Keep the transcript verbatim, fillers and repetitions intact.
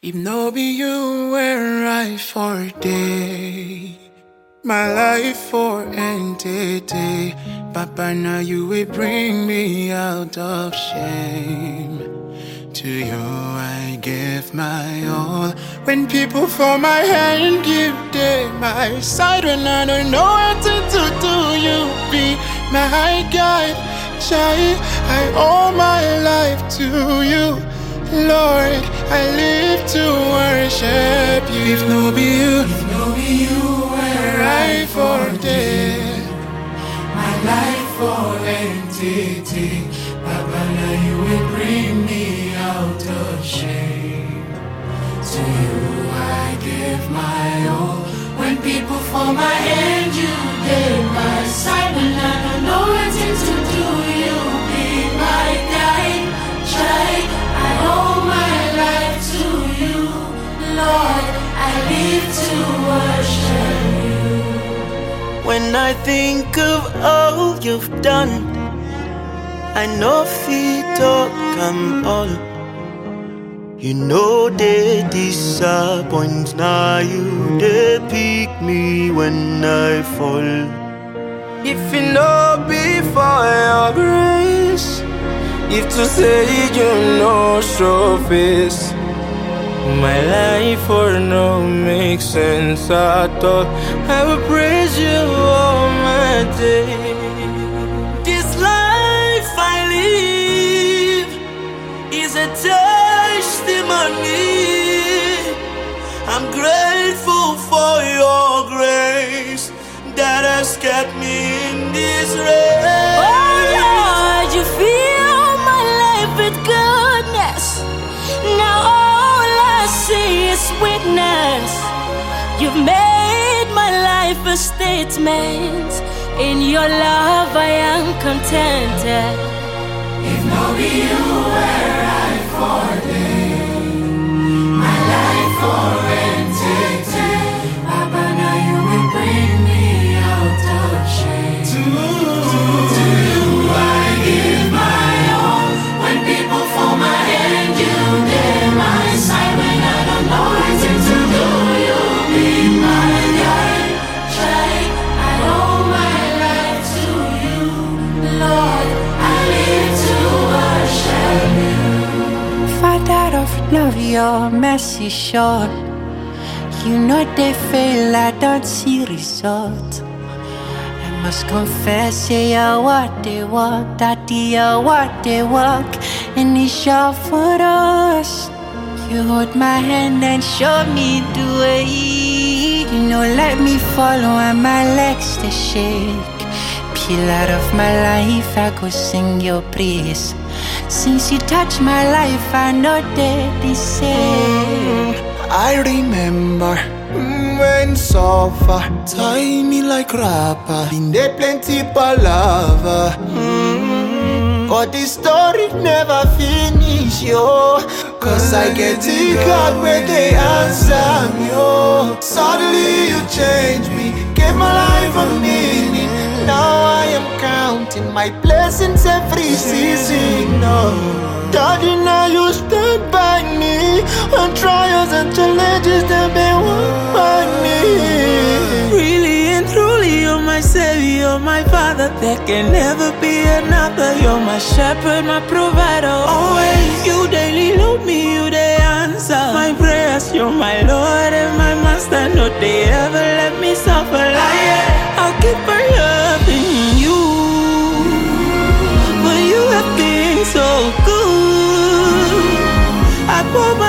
If no be you, where I for a day, my life for entity. Papa, now you will bring me out of shame. To you I give my all. When people for my hand give them my side, when I don't know what to do, do you be my guide? Child, I owe my life to you, Lord. I live to worship you. If no be you, if no be you, where I for dead, my life for entity. Papa, now you will bring me out of shame. To you I give my all. When people for my hand, you give my side. When I don't know what to do, you be my guide. Child, I owe my life to you, Lord. I live to worship you. When I think of all you've done, I know feet talk I'm all. You know they disappoint, now you they pick me when I fall. If it no be for your grace, if to say you no show face, my life for no make sense at all. I will praise you all my days. This life I live is a testimony. I'm grateful for your grace that has kept me in this race. Oh Lord, you fill my life with goodness. Now all I see is witness. You've made my life a statement. In your love I am contented. If no be you, where I for day, my life for entity. Papa, now you will bring me out of shame. To, to you I give my all. When people for my hand, you give my side. When I don't know what to do, you be my guide. Child, I owe my life to you, Lord. I live to worship you. Father of love, your mercy short. You know they fail, I don't see result. I must confess, yeah, you're what they walk, daddy, you're what they walk, and it's sure for us. You hold my hand and show me the way. You know, let me follow and my legs they shake. Pillar of my life, I go sing your praise. Since you touch my life, I know that they say. I remember mm, when suffer tie me like rapper. In there plenty palava. Mm, but the story never finish, yo. Cause I get to God where they answer me, yo. Suddenly you change me, gave my life a meaning. Now I am counting my blessings every season, no. Daddy, now you stand by me when trials and challenges them be one by me. Really and truly, you're my savior, you're my father. There can never be another. You're my shepherd, my provider. Always, you daily love me, you they answer my prayers. You're my Lord and my master. No, they ever let me suffer like I'll keep on loving you. For you have been so good. I pour